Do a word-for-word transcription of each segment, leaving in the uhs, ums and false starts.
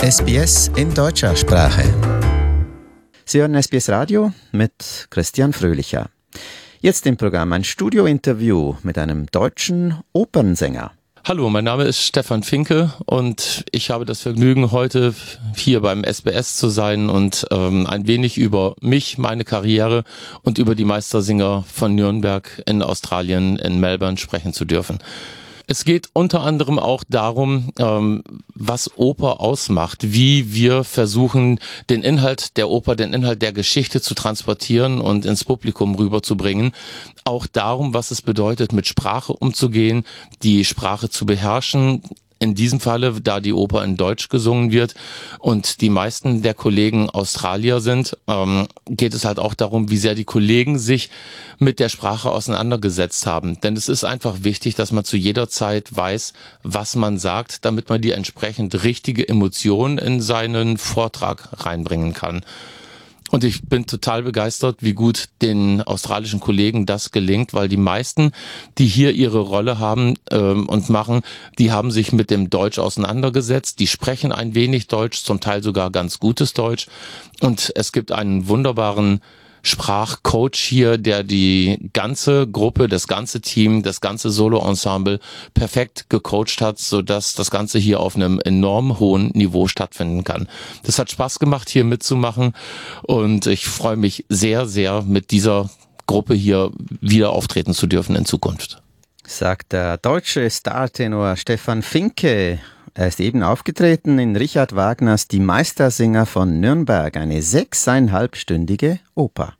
S B S in deutscher Sprache. Sie hören S B S Radio mit Christian Fröhlicher. Jetzt im Programm ein Studiointerview mit einem deutschen Opernsänger. Hallo, mein Name ist Stefan Finke und ich habe das Vergnügen, heute hier beim S B S zu sein und ähm, ein wenig über mich, meine Karriere und über die Meistersinger von Nürnberg in Australien, in Melbourne sprechen zu dürfen. Es geht unter anderem auch darum, ähm, was Oper ausmacht, wie wir versuchen, den Inhalt der Oper, den Inhalt der Geschichte zu transportieren und ins Publikum rüberzubringen. Auch darum, was es bedeutet, mit Sprache umzugehen, die Sprache zu beherrschen. In diesem Falle, da die Oper in Deutsch gesungen wird und die meisten der Kollegen Australier sind, ähm, geht es halt auch darum, wie sehr die Kollegen sich mit der Sprache auseinandergesetzt haben. Denn es ist einfach wichtig, dass man zu jeder Zeit weiß, was man sagt, damit man die entsprechend richtige Emotion in seinen Vortrag reinbringen kann. Und ich bin total begeistert, wie gut den australischen Kollegen das gelingt, weil die meisten, die hier ihre Rolle haben ähm, und machen, die haben sich mit dem Deutsch auseinandergesetzt, die sprechen ein wenig Deutsch, zum Teil sogar ganz gutes Deutsch. Und es gibt einen wunderbaren Sprachcoach hier, der die ganze Gruppe, das ganze Team, das ganze Solo-Ensemble perfekt gecoacht hat, sodass das Ganze hier auf einem enorm hohen Niveau stattfinden kann. Das hat Spaß gemacht, hier mitzumachen und ich freue mich sehr, sehr, mit dieser Gruppe hier wieder auftreten zu dürfen in Zukunft. Sagt der deutsche Startenor Stefan Finke. Er ist eben aufgetreten in Richard Wagners Die Meistersinger von Nürnberg, eine sechseinhalbstündige Oper.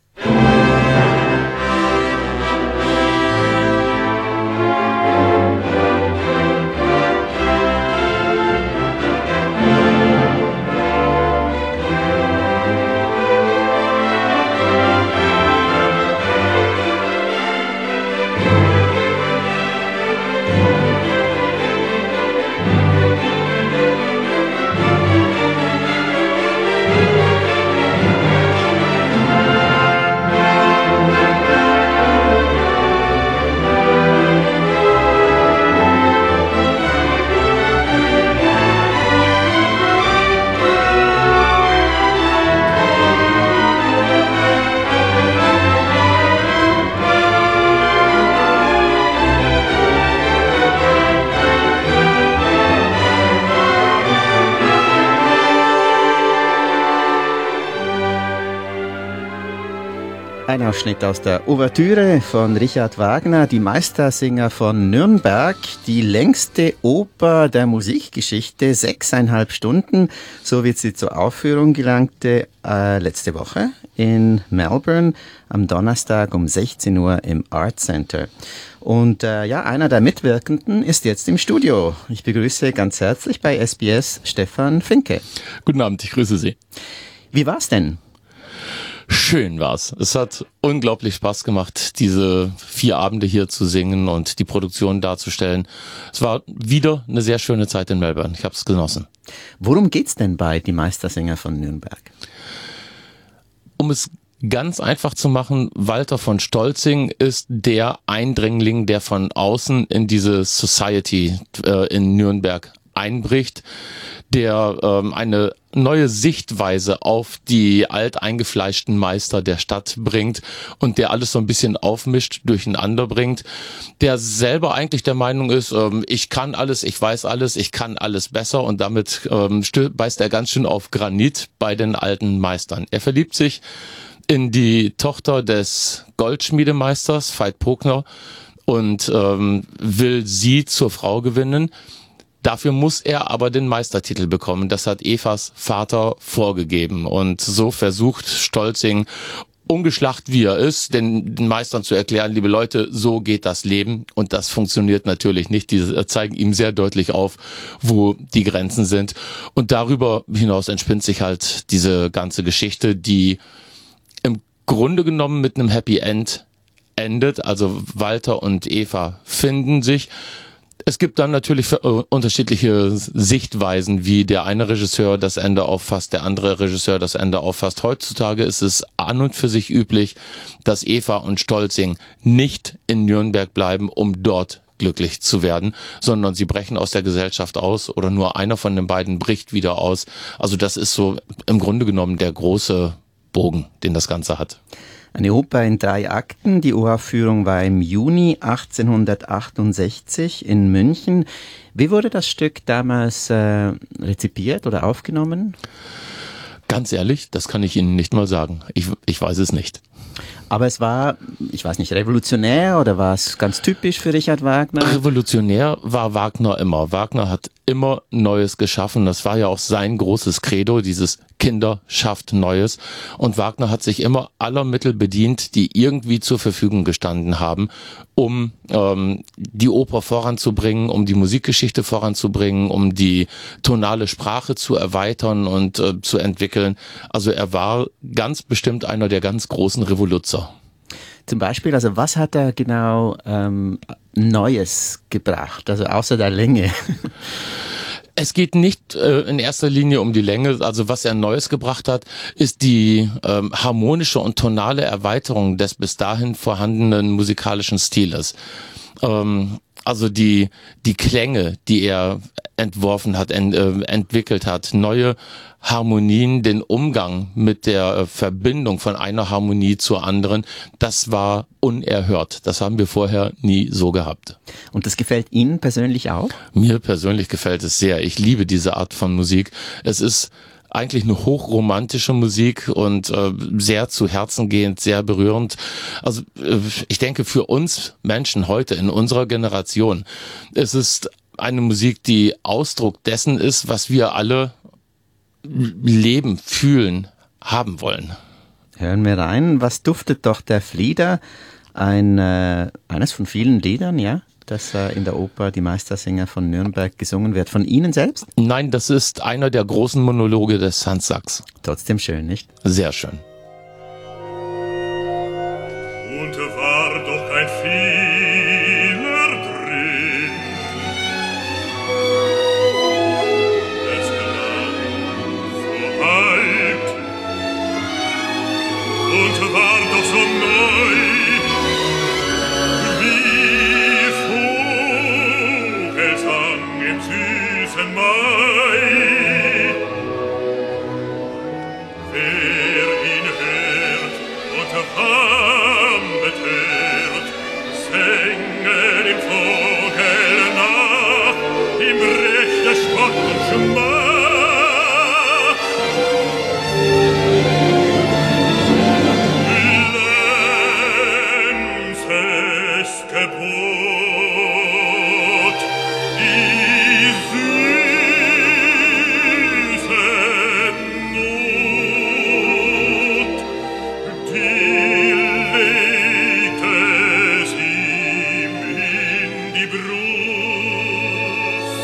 Ein Ausschnitt aus der Ouvertüre von Richard Wagner, Die Meistersinger von Nürnberg, die längste Oper der Musikgeschichte, sechseinhalb Stunden. So wird sie zur Aufführung gelangte äh, letzte Woche in Melbourne am Donnerstag um sechzehn Uhr im Art Center. Und äh, ja, einer der Mitwirkenden ist jetzt im Studio. Ich begrüße ganz herzlich bei S B S Stefan Finke. Guten Abend, ich grüße Sie. Wie war's denn? Schön war's. Es hat unglaublich Spaß gemacht, diese vier Abende hier zu singen und die Produktion darzustellen. Es war wieder eine sehr schöne Zeit in Melbourne. Ich habe es genossen. Worum geht's denn bei Die Meistersinger von Nürnberg? Um es ganz einfach zu machen, Walter von Stolzing ist der Eindringling, der von außen in diese Society äh, in Nürnberg einbricht, der ähm, eine neue Sichtweise auf die alteingefleischten Meister der Stadt bringt und der alles so ein bisschen aufmischt, durcheinander bringt, der selber eigentlich der Meinung ist, ähm, ich kann alles, ich weiß alles, ich kann alles besser und damit ähm, beißt er ganz schön auf Granit bei den alten Meistern. Er verliebt sich in die Tochter des Goldschmiedemeisters, Veit Pogner, und ähm, will sie zur Frau gewinnen. Dafür muss er aber den Meistertitel bekommen. Das hat Evas Vater vorgegeben. Und so versucht Stolzing, ungeschlacht wie er ist, den, den Meistern zu erklären, liebe Leute, so geht das Leben. Und das funktioniert natürlich nicht. Die zeigen ihm sehr deutlich auf, wo die Grenzen sind. Und darüber hinaus entspinnt sich halt diese ganze Geschichte, die im Grunde genommen mit einem Happy End endet. Also Walter und Eva finden sich. Es gibt dann natürlich unterschiedliche Sichtweisen, wie der eine Regisseur das Ende auffasst, der andere Regisseur das Ende auffasst. Heutzutage ist es an und für sich üblich, dass Eva und Stolzing nicht in Nürnberg bleiben, um dort glücklich zu werden, sondern sie brechen aus der Gesellschaft aus oder nur einer von den beiden bricht wieder aus. Also das ist so im Grunde genommen der große Bogen, den das Ganze hat. Eine Oper in drei Akten. Die Uraufführung war im Juni achtzehnhundertachtundsechzig in München. Wie wurde das Stück damals äh, rezipiert oder aufgenommen? Ganz ehrlich, das kann ich Ihnen nicht mal sagen. Ich, ich weiß es nicht. Aber es war, ich weiß nicht, revolutionär oder war es ganz typisch für Richard Wagner? Revolutionär war Wagner immer. Wagner hat immer Neues geschaffen. Das war ja auch sein großes Credo, dieses Kinder schafft Neues. Und Wagner hat sich immer aller Mittel bedient, die irgendwie zur Verfügung gestanden haben, um ähm, die Oper voranzubringen, um die Musikgeschichte voranzubringen, um die tonale Sprache zu erweitern und äh, zu entwickeln. Also er war ganz bestimmt einer der ganz großen Revoluzer. Zum Beispiel, also was hat er genau ähm, Neues gebracht, also außer der Länge? Es geht nicht äh, in erster Linie um die Länge. Also was er Neues gebracht hat, ist die ähm, harmonische und tonale Erweiterung des bis dahin vorhandenen musikalischen Stiles. Ähm, also die die Klänge, die er entworfen hat, ent, äh, entwickelt hat, neue Harmonien, den Umgang mit der äh, Verbindung von einer Harmonie zur anderen, das war unerhört. Das haben wir vorher nie so gehabt. Und das gefällt Ihnen persönlich auch? Mir persönlich gefällt es sehr. Ich liebe diese Art von Musik. Es ist eigentlich eine hochromantische Musik und äh, sehr zu Herzen gehend, sehr berührend. Also äh, ich denke, für uns Menschen heute in unserer Generation, es ist eine Musik, die Ausdruck dessen ist, was wir alle leben, fühlen, haben wollen. Hören wir rein. Was duftet doch der Flieder? Ein, äh, eines von vielen Liedern, ja, das äh, in der Oper Die Meistersinger von Nürnberg gesungen wird. Von Ihnen selbst? Nein, das ist einer der großen Monologe des Hans Sachs. Trotzdem schön, nicht? Sehr schön. Und war doch ein Fehler drin. Es klang so alt und war doch so neu, wie Vogelsang im süßen Mai. Wer ihn hört und wandelt hört, sängen im Vogel nach, im rechten Spott und Schmach. Lenzes Gebot, die süße Not, die legte es ihm in die Brust.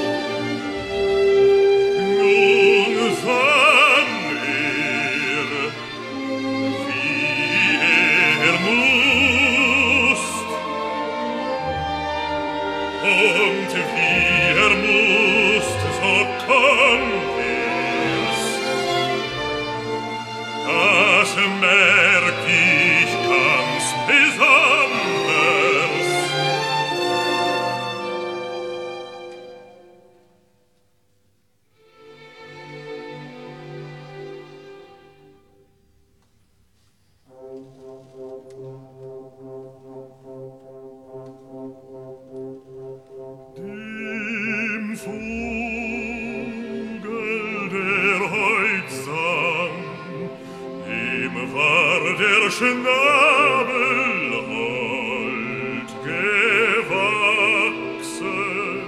Nun sang er, wie er musst, und wie er musst, so kommt es. Das merk ich ganz besonders. Dem Vogel, der heut sang, dem war der Schnabel hold gewachsen.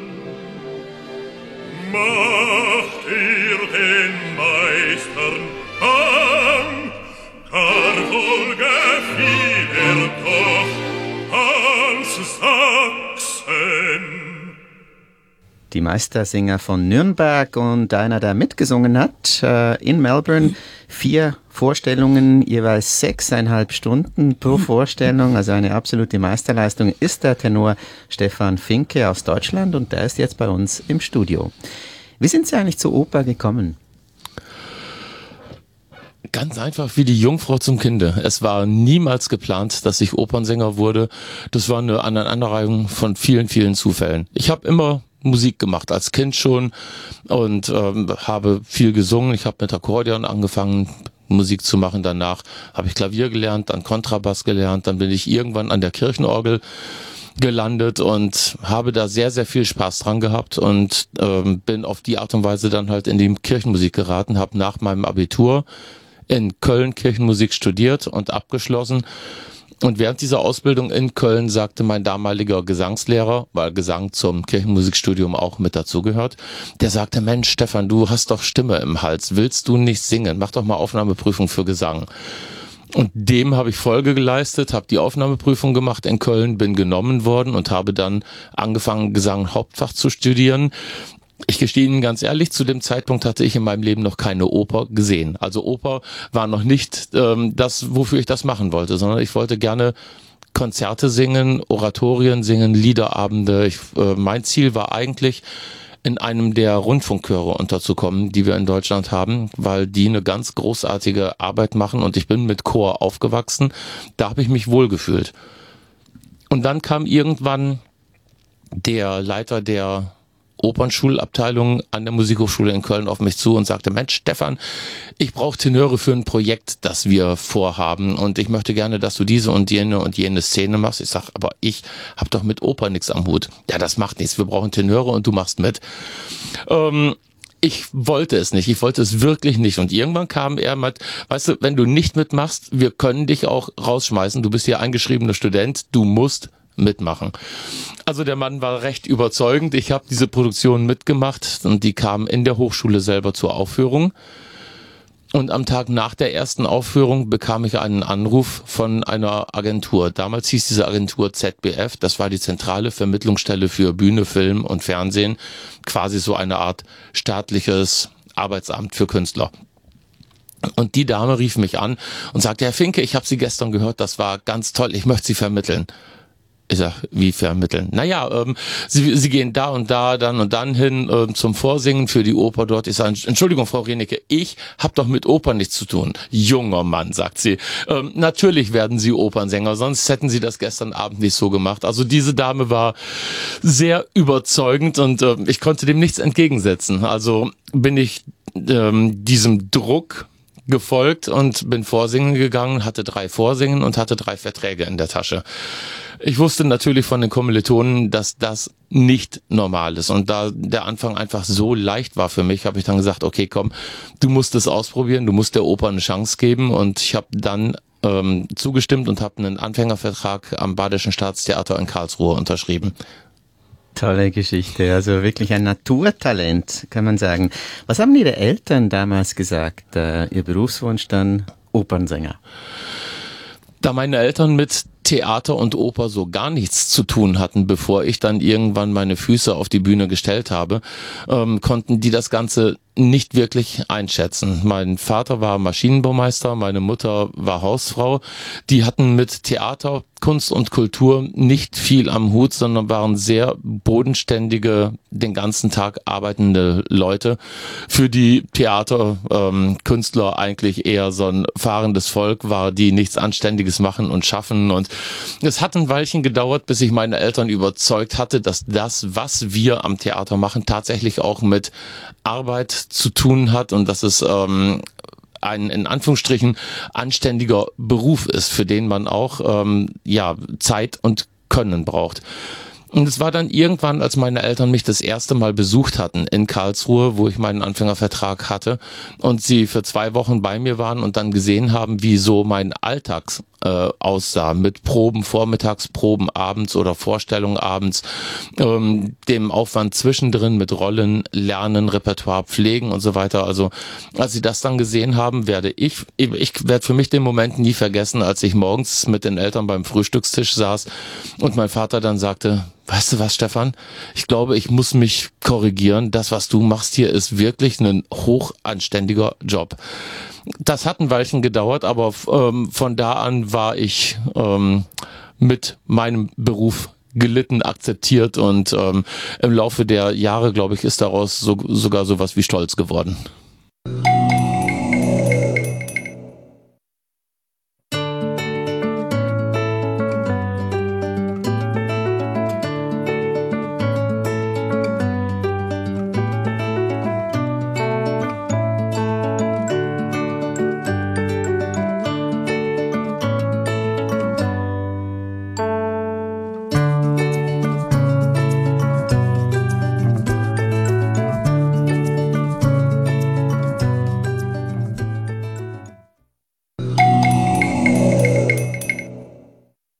Macht er den Meistern an, gar wohl gefiel er doch als Sachsen. Die Meistersinger von Nürnberg und einer, der mitgesungen hat äh, in Melbourne. Vier Vorstellungen, jeweils sechseinhalb Stunden pro Vorstellung, also eine absolute Meisterleistung, ist der Tenor Stefan Finke aus Deutschland und der ist jetzt bei uns im Studio. Wie sind Sie eigentlich zur Oper gekommen? Ganz einfach wie die Jungfrau zum Kinde. Es war niemals geplant, dass ich Opernsänger wurde. Das war eine Aneinanderreihung von vielen, vielen Zufällen. Ich habe immer Musik gemacht, als Kind schon, und ähm, habe viel gesungen. Ich habe mit Akkordeon angefangen, Musik zu machen. Danach habe ich Klavier gelernt, dann Kontrabass gelernt. Dann bin ich irgendwann an der Kirchenorgel gelandet und habe da sehr, sehr viel Spaß dran gehabt und ähm, bin auf die Art und Weise dann halt in die Kirchenmusik geraten, habe nach meinem Abitur in Köln Kirchenmusik studiert und abgeschlossen. Und während dieser Ausbildung in Köln sagte mein damaliger Gesangslehrer, weil Gesang zum Kirchenmusikstudium auch mit dazugehört, der sagte, Mensch, Stefan, du hast doch Stimme im Hals, willst du nicht singen? Mach doch mal Aufnahmeprüfung für Gesang. Und dem habe ich Folge geleistet, habe die Aufnahmeprüfung gemacht in Köln, bin genommen worden und habe dann angefangen, Gesang Hauptfach zu studieren. Ich gestehe Ihnen ganz ehrlich, zu dem Zeitpunkt hatte ich in meinem Leben noch keine Oper gesehen. Also Oper war noch nicht ähm, das, wofür ich das machen wollte, sondern ich wollte gerne Konzerte singen, Oratorien singen, Liederabende. Ich, äh, mein Ziel war eigentlich, in einem der Rundfunkchöre unterzukommen, die wir in Deutschland haben, weil die eine ganz großartige Arbeit machen und ich bin mit Chor aufgewachsen. Da habe ich mich wohlgefühlt. Und dann kam irgendwann der Leiter der Opernschulabteilung an der Musikhochschule in Köln auf mich zu und sagte, Mensch, Stefan, ich brauche Tenöre für ein Projekt, das wir vorhaben und ich möchte gerne, dass du diese und jene und jene Szene machst. Ich sag, aber ich habe doch mit Oper nichts am Hut. Ja, das macht nichts, wir brauchen Tenöre und du machst mit. Ähm, ich wollte es nicht, ich wollte es wirklich nicht und irgendwann kam er mit, weißt du, wenn du nicht mitmachst, wir können dich auch rausschmeißen, du bist hier eingeschriebener Student, du musst mitmachen. Also der Mann war recht überzeugend. Ich habe diese Produktion mitgemacht und die kam in der Hochschule selber zur Aufführung. Und am Tag nach der ersten Aufführung bekam ich einen Anruf von einer Agentur. Damals hieß diese Agentur Z B F. Das war die zentrale Vermittlungsstelle für Bühne, Film und Fernsehen. Quasi so eine Art staatliches Arbeitsamt für Künstler. Und die Dame rief mich an und sagte, Herr Finke, ich habe Sie gestern gehört, das war ganz toll, ich möchte Sie vermitteln. Ich sag, wie vermitteln? Naja, ähm, sie, sie gehen da und da, dann und dann hin ähm, zum Vorsingen für die Oper dort. Ich sage, Entschuldigung, Frau Renecke, ich habe doch mit Oper nichts zu tun. Junger Mann, sagt sie. Ähm, natürlich werden Sie Opernsänger, sonst hätten Sie das gestern Abend nicht so gemacht. Also diese Dame war sehr überzeugend und äh, ich konnte dem nichts entgegensetzen. Also bin ich ähm, diesem Druck gefolgt und bin vorsingen gegangen, hatte drei Vorsingen und hatte drei Verträge in der Tasche. Ich wusste natürlich von den Kommilitonen, dass das nicht normal ist. Und da der Anfang einfach so leicht war für mich, habe ich dann gesagt, okay, komm, du musst es ausprobieren, du musst der Oper eine Chance geben. Und ich habe dann ähm, zugestimmt und habe einen Anfängervertrag am Badischen Staatstheater in Karlsruhe unterschrieben. Tolle Geschichte, also wirklich ein Naturtalent, kann man sagen. Was haben Ihre Eltern damals gesagt? Äh, Ihr Berufswunsch dann Opernsänger? Da meine Eltern mit Theater und Oper so gar nichts zu tun hatten, bevor ich dann irgendwann meine Füße auf die Bühne gestellt habe, ähm, konnten die das Ganze nicht wirklich einschätzen. Mein Vater war Maschinenbaumeister, meine Mutter war Hausfrau. Die hatten mit Theater, Kunst und Kultur nicht viel am Hut, sondern waren sehr bodenständige, den ganzen Tag arbeitende Leute. Für die Theaterkünstler ähm, eigentlich eher so ein fahrendes Volk war, die nichts Anständiges machen und schaffen. Und es hat ein Weilchen gedauert, bis ich meine Eltern überzeugt hatte, dass das, was wir am Theater machen, tatsächlich auch mit Arbeit zu tun hat und dass es ähm, ein in Anführungsstrichen anständiger Beruf ist, für den man auch ähm, ja Zeit und Können braucht. Und es war dann irgendwann, als meine Eltern mich das erste Mal besucht hatten in Karlsruhe, wo ich meinen Anfängervertrag hatte und sie für zwei Wochen bei mir waren und dann gesehen haben, wie so mein Alltag äh, aussah, mit Proben vormittags, Proben abends oder Vorstellungen abends, ähm, dem Aufwand zwischendrin mit Rollen, Lernen, Repertoire, Pflegen und so weiter. Also als sie das dann gesehen haben, werde ich, ich werde für mich den Moment nie vergessen, als ich morgens mit den Eltern beim Frühstückstisch saß und mein Vater dann sagte, weißt du was, Stefan? Ich glaube, ich muss mich korrigieren. Das, was du machst hier, ist wirklich ein hochanständiger Job. Das hat ein Weilchen gedauert, aber ähm, von da an war ich ähm, mit meinem Beruf gelitten, akzeptiert und ähm, im Laufe der Jahre, glaube ich, ist daraus so, sogar sowas wie Stolz geworden.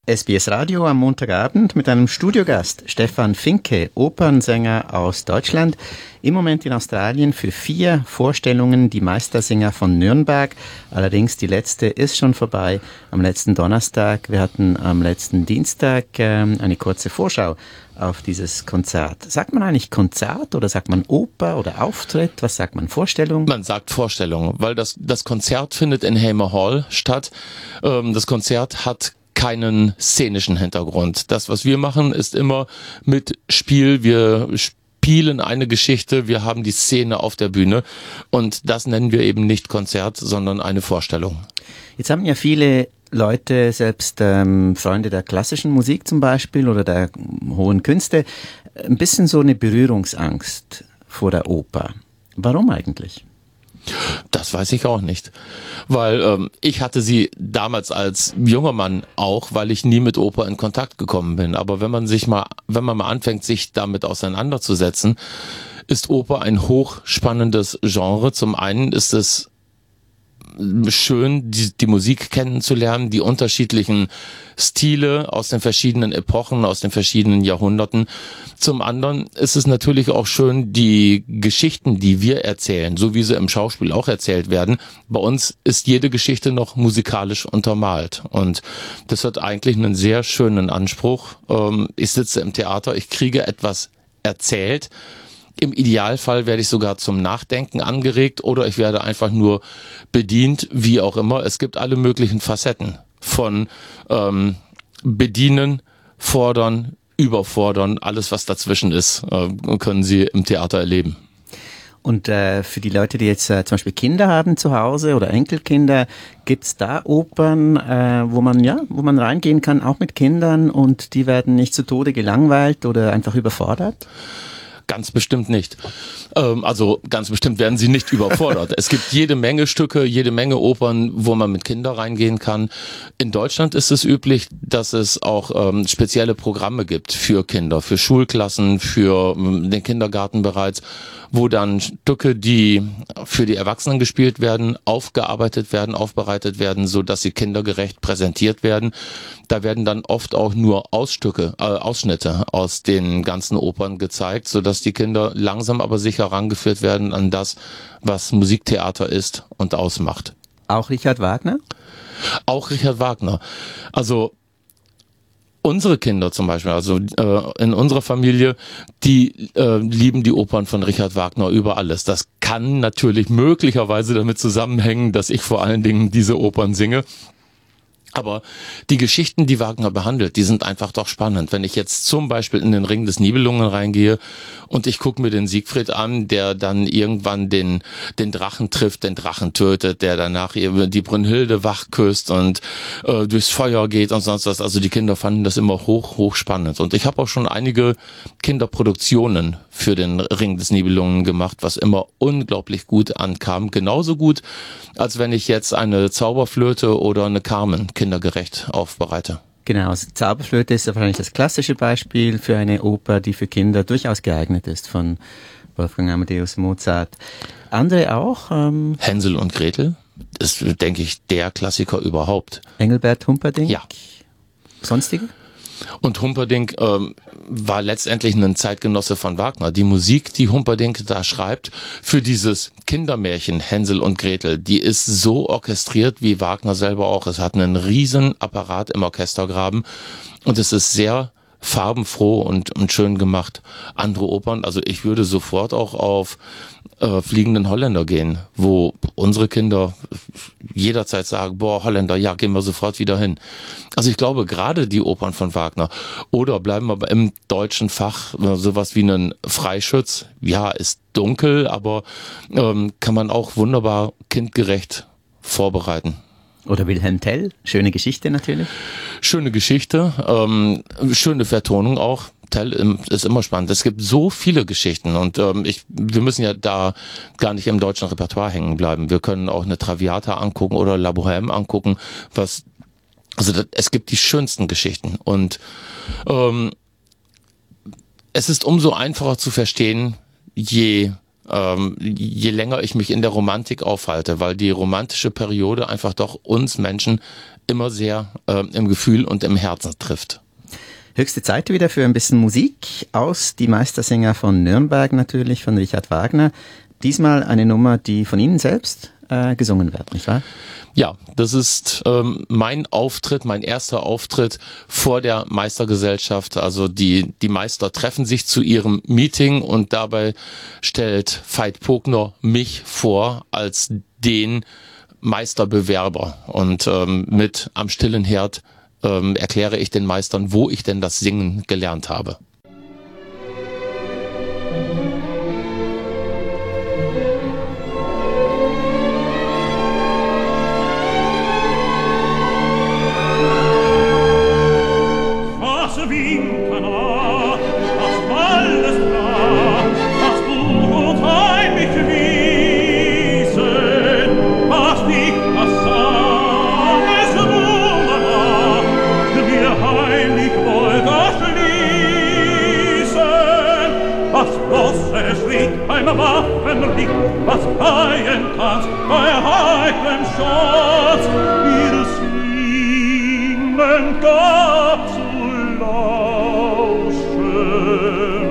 S B S Radio am Montagabend mit einem Studiogast, Stefan Finke, Opernsänger aus Deutschland, im Moment in Australien für vier Vorstellungen, die Meistersinger von Nürnberg. Allerdings die letzte ist schon vorbei am letzten Donnerstag. Wir hatten am letzten Dienstag ähm, eine kurze Vorschau auf dieses Konzert. Sagt man eigentlich Konzert oder sagt man Oper oder Auftritt? Was sagt man? Vorstellung? Man sagt Vorstellung, weil das, das Konzert findet in Hamer Hall statt. Ähm, das Konzert hat keinen szenischen Hintergrund. Das, was wir machen, ist immer mit Spiel. Wir spielen eine Geschichte, wir haben die Szene auf der Bühne und das nennen wir eben nicht Konzert, sondern eine Vorstellung. Jetzt haben ja viele Leute, selbst ähm, Freunde der klassischen Musik zum Beispiel oder der hohen Künste, ein bisschen so eine Berührungsangst vor der Oper. Warum eigentlich? Das weiß ich auch nicht, weil ähm, ich hatte sie damals als junger Mann auch, weil ich nie mit Oper in Kontakt gekommen bin. Aber wenn man sich mal, wenn man mal anfängt, sich damit auseinanderzusetzen, ist Oper ein hochspannendes Genre. Zum einen ist es schön, die, die Musik kennenzulernen, die unterschiedlichen Stile aus den verschiedenen Epochen, aus den verschiedenen Jahrhunderten. Zum anderen ist es natürlich auch schön, die Geschichten, die wir erzählen, so wie sie im Schauspiel auch erzählt werden. Bei uns ist jede Geschichte noch musikalisch untermalt und das hat eigentlich einen sehr schönen Anspruch. Ich sitze im Theater, ich kriege etwas erzählt. Im Idealfall werde ich sogar zum Nachdenken angeregt oder ich werde einfach nur bedient, wie auch immer. Es gibt alle möglichen Facetten von ähm, bedienen, fordern, überfordern, alles was dazwischen ist, äh, können Sie im Theater erleben. Und äh, für die Leute, die jetzt äh, zum Beispiel Kinder haben zu Hause oder Enkelkinder, gibt's da Opern, äh, wo man ja, wo man reingehen kann, auch mit Kindern und die werden nicht zu Tode gelangweilt oder einfach überfordert? Ganz bestimmt nicht. Ähm, also ganz bestimmt werden sie nicht überfordert. Es gibt jede Menge Stücke, jede Menge Opern, wo man mit Kindern reingehen kann. In Deutschland ist es üblich, dass es auch ähm, spezielle Programme gibt für Kinder, für Schulklassen, für ähm, den Kindergarten bereits, wo dann Stücke, die für die Erwachsenen gespielt werden, aufgearbeitet werden, aufbereitet werden, so dass sie kindergerecht präsentiert werden. Da werden dann oft auch nur Ausstücke, äh, Ausschnitte aus den ganzen Opern gezeigt, so dass die Kinder langsam aber sicher rangeführt werden an das, was Musiktheater ist und ausmacht. Auch Richard Wagner? Auch Richard Wagner. Also unsere Kinder zum Beispiel, also äh, in unserer Familie, die äh, lieben die Opern von Richard Wagner über alles. Das kann natürlich möglicherweise damit zusammenhängen, dass ich vor allen Dingen diese Opern singe. Aber die Geschichten, die Wagner behandelt, die sind einfach doch spannend. Wenn ich jetzt zum Beispiel in den Ring des Nibelungen reingehe und ich gucke mir den Siegfried an, der dann irgendwann den den Drachen trifft, den Drachen tötet, der danach die Brünnhilde wach küsst und äh, durchs Feuer geht und sonst was. Also die Kinder fanden das immer hoch, hoch spannend. Und ich habe auch schon einige Kinderproduktionen für den Ring des Nibelungen gemacht, was immer unglaublich gut ankam. Genauso gut, als wenn ich jetzt eine Zauberflöte oder eine Carmen kindergerecht aufbereite. Genau, also Zauberflöte ist wahrscheinlich das klassische Beispiel für eine Oper, die für Kinder durchaus geeignet ist, von Wolfgang Amadeus Mozart. Andere auch? Ähm Hänsel und Gretel ist, denke ich, der Klassiker überhaupt. Engelbert Humperdinck? Ja. Sonstige? Und Humperdinck ähm, war letztendlich ein Zeitgenosse von Wagner. Die Musik, die Humperdinck da schreibt, für dieses Kindermärchen Hänsel und Gretel, die ist so orchestriert wie Wagner selber auch. Es hat einen riesen Apparat im Orchestergraben und es ist sehr farbenfroh und, und schön gemacht. Andere Opern, also ich würde sofort auch auf äh, Fliegenden Holländer gehen, wo unsere Kinder jederzeit sagen, boah, Holländer, ja, gehen wir sofort wieder hin. Also ich glaube, gerade die Opern von Wagner oder bleiben wir im deutschen Fach, sowas wie ein Freischütz, ja, ist dunkel, aber ähm, kann man auch wunderbar kindgerecht vorbereiten. Oder Wilhelm Tell, schöne Geschichte natürlich. Schöne Geschichte, ähm, schöne Vertonung auch. Tell ist immer spannend. Es gibt so viele Geschichten und ähm, ich, wir müssen ja da gar nicht im deutschen Repertoire hängen bleiben. Wir können auch eine Traviata angucken oder La Bohème angucken, was, also das, es gibt die schönsten Geschichten und ähm, es ist umso einfacher zu verstehen, je Ähm, je länger ich mich in der Romantik aufhalte, weil die romantische Periode einfach doch uns Menschen immer sehr äh, im Gefühl und im Herzen trifft. Höchste Zeit wieder für ein bisschen Musik aus Die Meistersinger von Nürnberg natürlich, von Richard Wagner. Diesmal eine Nummer, die von Ihnen selbst äh, gesungen wird, nicht wahr? Ja, das ist ähm, mein Auftritt, mein erster Auftritt vor der Meistergesellschaft. Also die die Meister treffen sich zu ihrem Meeting und dabei stellt Veit Pogner mich vor als den Meisterbewerber. Und ähm, mit Am stillen Herd ähm, erkläre ich den Meistern, wo ich denn das Singen gelernt habe. Was freien Tanz bei heiklem Schatz, ihr Singen gab zu lauschen.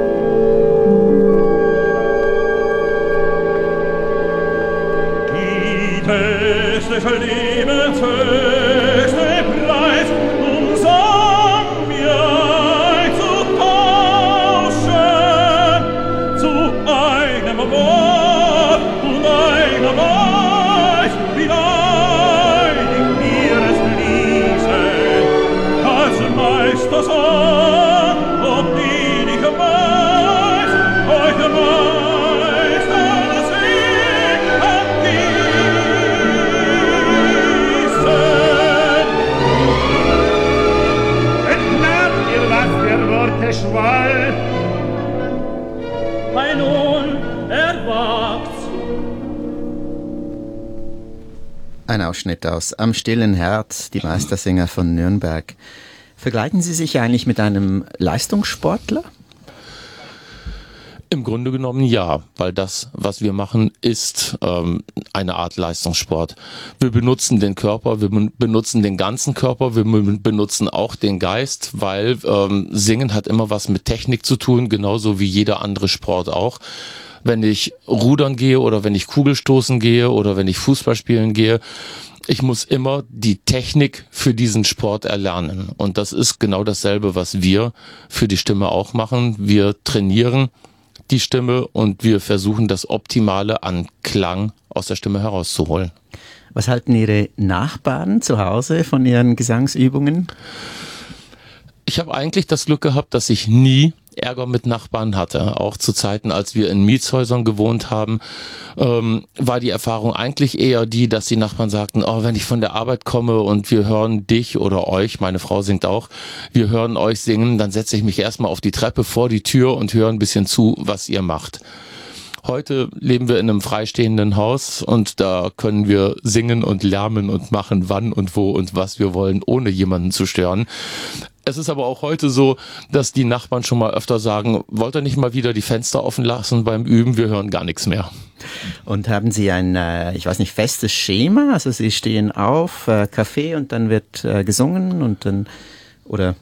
Die tägliche Lebens höchste Preis, um sang mir zu tauschen, zu einem Wort und einer Weis, wie eilig mir es ließen, als Meister sang, ob die nicht weiß, euch Meister singen ließen. Entnahmt ihr, was der Worte Schwall, ein unerwagt. Ein Ausschnitt aus Am stillen Herd, die Meistersinger von Nürnberg. Vergleichen Sie sich eigentlich mit einem Leistungssportler? Im Grunde genommen ja, weil das, was wir machen, ist ähm, eine Art Leistungssport. Wir benutzen den Körper, wir benutzen den ganzen Körper, wir benutzen auch den Geist, weil ähm, Singen hat immer was mit Technik zu tun, genauso wie jeder andere Sport auch. Wenn ich rudern gehe oder wenn ich Kugelstoßen gehe oder wenn ich Fußball spielen gehe, ich muss immer die Technik für diesen Sport erlernen. Und das ist genau dasselbe, was wir für die Stimme auch machen. Wir trainieren die Stimme und wir versuchen, das Optimale an Klang aus der Stimme herauszuholen. Was halten Ihre Nachbarn zu Hause von Ihren Gesangsübungen? Ich habe eigentlich das Glück gehabt, dass ich nie Ärger mit Nachbarn hatte. Auch zu Zeiten, als wir in Mietshäusern gewohnt haben, ähm, war die Erfahrung eigentlich eher die, dass die Nachbarn sagten, oh, wenn ich von der Arbeit komme und wir hören dich oder euch, meine Frau singt auch, wir hören euch singen, dann setze ich mich erstmal auf die Treppe vor die Tür und höre ein bisschen zu, was ihr macht. Heute leben wir in einem freistehenden Haus und da können wir singen und lärmen und machen, wann und wo und was wir wollen, ohne jemanden zu stören. Es ist aber auch heute so, dass die Nachbarn schon mal öfter sagen, wollt ihr nicht mal wieder die Fenster offen lassen beim Üben, wir hören gar nichts mehr. Und haben Sie ein, äh, ich weiß nicht, festes Schema? Also Sie stehen auf, äh, Kaffee und dann wird äh, gesungen und dann, oder,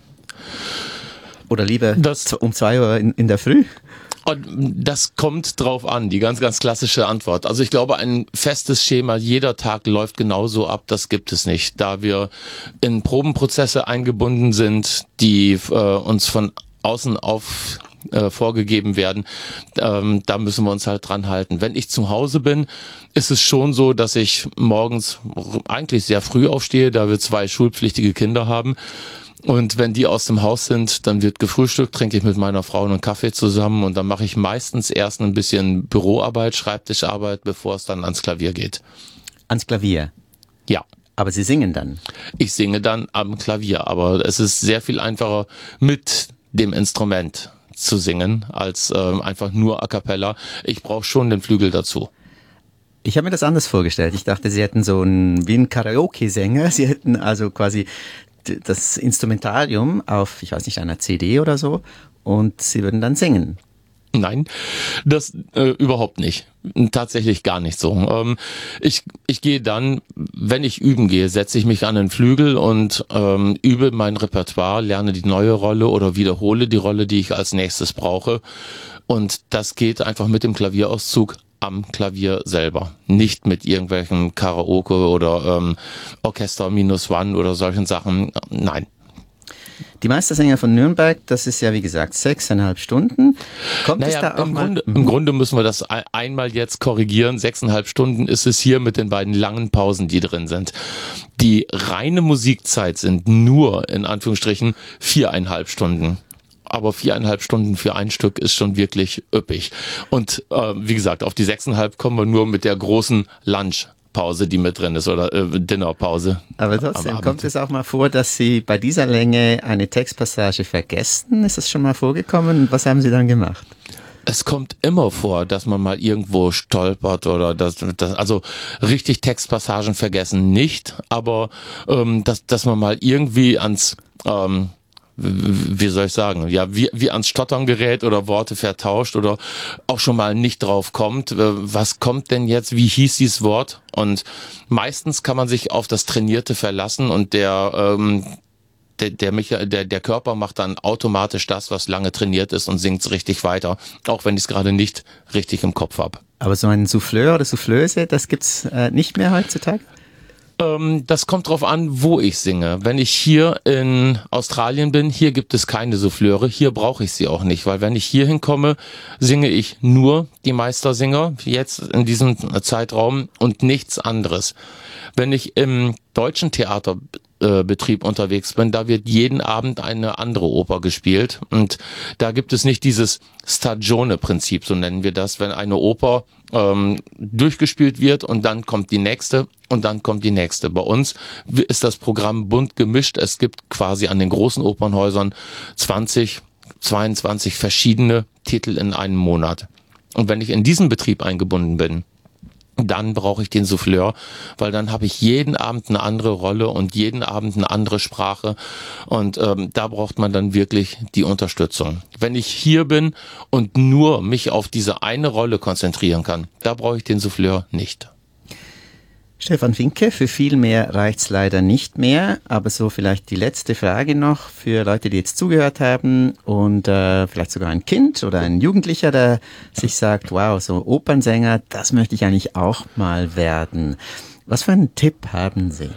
oder lieber das, um zwei Uhr in, in der Früh? Das kommt drauf an, die ganz, ganz klassische Antwort. Also ich glaube, ein festes Schema, jeder Tag läuft genauso ab, das gibt es nicht. Da wir in Probenprozesse eingebunden sind, die äh, uns von außen auf äh, vorgegeben werden, ähm, da müssen wir uns halt dran halten. Wenn ich zu Hause bin, ist es schon so, dass ich morgens eigentlich sehr früh aufstehe, da wir zwei schulpflichtige Kinder haben. Und wenn die aus dem Haus sind, dann wird gefrühstückt, trinke ich mit meiner Frau einen Kaffee zusammen und dann mache ich meistens erst ein bisschen Büroarbeit, Schreibtischarbeit, bevor es dann ans Klavier geht. Ans Klavier? Ja. Aber Sie singen dann? Ich singe dann am Klavier, aber es ist sehr viel einfacher mit dem Instrument zu singen, als äh, einfach nur a cappella. Ich brauche schon den Flügel dazu. Ich habe mir das anders vorgestellt. Ich dachte, Sie hätten so einen, wie ein Karaoke-Sänger, Sie hätten also quasi das Instrumentarium auf, ich weiß nicht, einer C D oder so und Sie würden dann singen. Nein, das äh, überhaupt nicht. Tatsächlich gar nicht so. Ähm, ich ich gehe dann, wenn ich üben gehe, setze ich mich an den Flügel und ähm, übe mein Repertoire, lerne die neue Rolle oder wiederhole die Rolle, die ich als nächstes brauche. Und das geht einfach mit dem Klavierauszug am Klavier selber. Nicht mit irgendwelchen Karaoke oder ähm, Orchester Minus One oder solchen Sachen. Nein. Die Meistersänger von Nürnberg, das ist ja wie gesagt sechseinhalb Stunden. Kommt naja, es da auch im mal? Grunde, im Grunde müssen wir das einmal jetzt korrigieren. Sechseinhalb Stunden ist es hier mit den beiden langen Pausen, die drin sind. Die reine Musikzeit sind nur, in Anführungsstrichen, viereinhalb Stunden. Aber viereinhalb Stunden für ein Stück ist schon wirklich üppig. Und äh, wie gesagt, auf die sechseinhalb kommen wir nur mit der großen Lunch. Pause, die mit drin ist, oder äh, Dinnerpause. Aber trotzdem, kommt es auch mal vor, dass Sie bei dieser Länge eine Textpassage vergessen? Ist das schon mal vorgekommen? Was haben Sie dann gemacht? Es kommt immer vor, dass man mal irgendwo stolpert oder das, das also richtig Textpassagen vergessen nicht, aber ähm, dass, dass man mal irgendwie ans ähm, wie soll ich sagen, ja, wie, wie ans Stottern gerät oder Worte vertauscht oder auch schon mal nicht drauf kommt, was kommt denn jetzt, wie hieß dieses Wort? Und meistens kann man sich auf das Trainierte verlassen und der, ähm, der, der, Micha, der, der Körper macht dann automatisch das, was lange trainiert ist und singt es richtig weiter, auch wenn ich es gerade nicht richtig im Kopf habe. Aber so ein Souffleur oder Soufflöse, das gibt's äh, nicht mehr heutzutage? Das kommt drauf an, wo ich singe. Wenn ich hier in Australien bin, hier gibt es keine Souffleure, hier brauche ich sie auch nicht, weil wenn ich hier hinkomme, singe ich nur die Meistersinger, jetzt in diesem Zeitraum und nichts anderes. Wenn ich im deutschen Theaterbetrieb unterwegs bin, da wird jeden Abend eine andere Oper gespielt und da gibt es nicht dieses Stagione-Prinzip, so nennen wir das, wenn eine Oper ähm, durchgespielt wird und dann kommt die nächste und dann kommt die nächste. Bei uns ist das Programm bunt gemischt. Es gibt quasi an den großen Opernhäusern zwanzig, zweiundzwanzig verschiedene Titel in einem Monat. Und wenn ich in diesen Betrieb eingebunden bin, dann brauche ich den Souffleur, weil dann habe ich jeden Abend eine andere Rolle und jeden Abend eine andere Sprache und ähm, da braucht man dann wirklich die Unterstützung. Wenn ich hier bin und nur mich auf diese eine Rolle konzentrieren kann, da brauche ich den Souffleur nicht. Stefan Finke, für viel mehr reicht's leider nicht mehr, aber so vielleicht die letzte Frage noch für Leute, die jetzt zugehört haben und äh, vielleicht sogar ein Kind oder ein Jugendlicher, der sich sagt, wow, so Opernsänger, das möchte ich eigentlich auch mal werden. Was für einen Tipp haben Sie?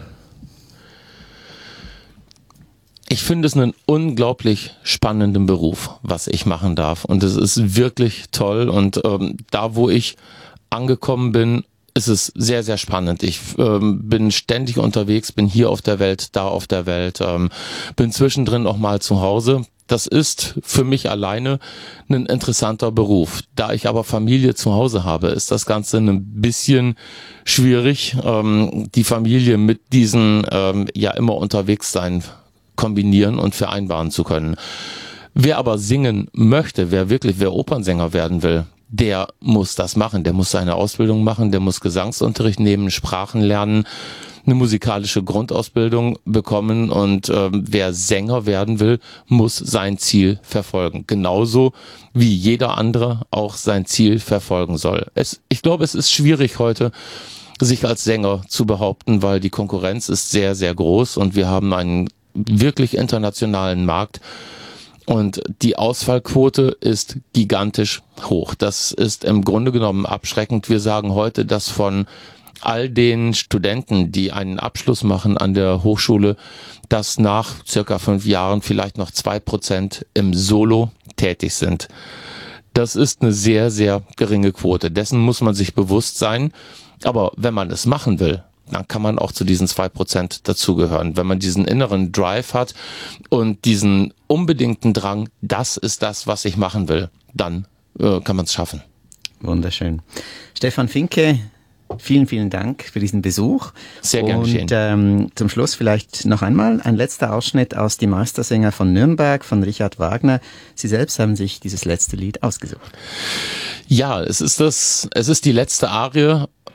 Ich finde es einen unglaublich spannenden Beruf, was ich machen darf und es ist wirklich toll und ähm, da, wo ich angekommen bin, ist es sehr, sehr spannend. Ich ähm, bin ständig unterwegs, bin hier auf der Welt, da auf der Welt, ähm, bin zwischendrin auch mal zu Hause. Das ist für mich alleine ein interessanter Beruf. Da ich aber Familie zu Hause habe, ist das Ganze ein bisschen schwierig, ähm, die Familie mit diesen ähm, ja immer unterwegs sein kombinieren und vereinbaren zu können. Wer aber singen möchte, wer wirklich, wer Opernsänger werden will, der muss das machen, der muss seine Ausbildung machen, der muss Gesangsunterricht nehmen, Sprachen lernen, eine musikalische Grundausbildung bekommen und äh, wer Sänger werden will, muss sein Ziel verfolgen. Genauso wie jeder andere auch sein Ziel verfolgen soll. Es, ich glaube, es ist schwierig heute, sich als Sänger zu behaupten, weil die Konkurrenz ist sehr, sehr groß und wir haben einen wirklich internationalen Markt. Und die Ausfallquote ist gigantisch hoch. Das ist im Grunde genommen abschreckend. Wir sagen heute, dass von all den Studenten, die einen Abschluss machen an der Hochschule, dass nach circa fünf Jahren vielleicht noch zwei Prozent im Solo tätig sind. Das ist eine sehr, sehr geringe Quote. Dessen muss man sich bewusst sein. Aber wenn man es machen will, dann kann man auch zu diesen zwei Prozent dazugehören. Wenn man diesen inneren Drive hat und diesen unbedingten Drang, das ist das, was ich machen will, dann äh, kann man es schaffen. Wunderschön. Stefan Finke, vielen, vielen Dank für diesen Besuch. Sehr gerne geschehen. Und ähm, zum Schluss vielleicht noch einmal ein letzter Ausschnitt aus Die Meistersänger von Nürnberg von Richard Wagner. Sie selbst haben sich dieses letzte Lied ausgesucht. Ja, es ist das, es ist die letzte Arie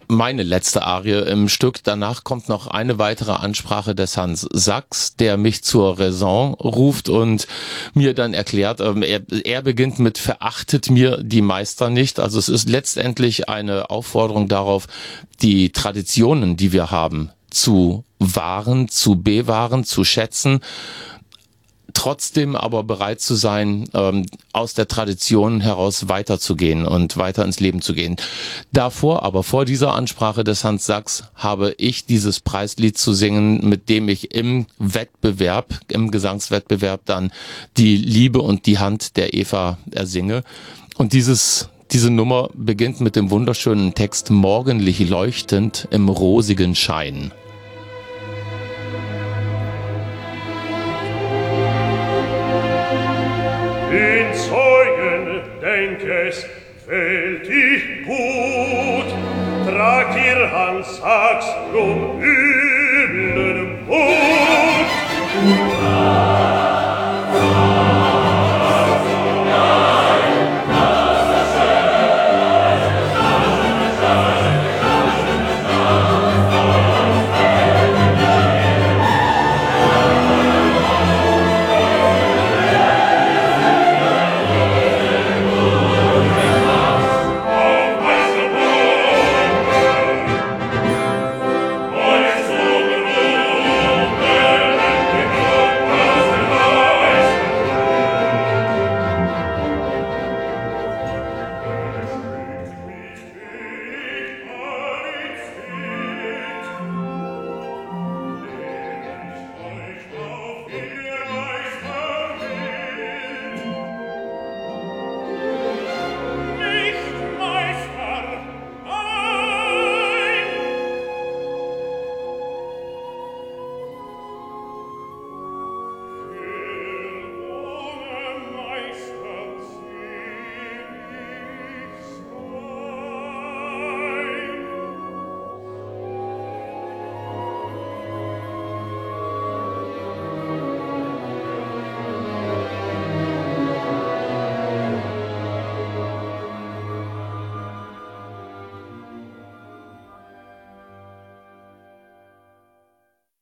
meine letzte Arie im Stück. Danach kommt noch eine weitere Ansprache des Hans Sachs, der mich zur Raison ruft und mir dann erklärt, ähm, er, er beginnt mit "Verachtet mir die Meister nicht". Also es ist letztendlich eine Aufforderung darauf, die Traditionen, die wir haben, zu wahren, zu bewahren, zu schätzen, trotzdem aber bereit zu sein, ähm, aus der Tradition heraus weiterzugehen und weiter ins Leben zu gehen. Davor, aber vor dieser Ansprache des Hans Sachs, habe ich dieses Preislied zu singen, mit dem ich im Wettbewerb, im Gesangswettbewerb dann die Liebe und die Hand der Eva ersinge. Und dieses Diese Nummer beginnt mit dem wunderschönen Text "Morgendlich leuchtend im rosigen Schein". Den Zeugen, denk es, fällt ich gut, tragt ihr Hans Sachs drum üblen Mut.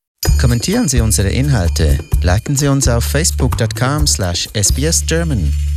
Kommentieren Sie unsere Inhalte, liken Sie uns auf facebook dot com slash s b s german.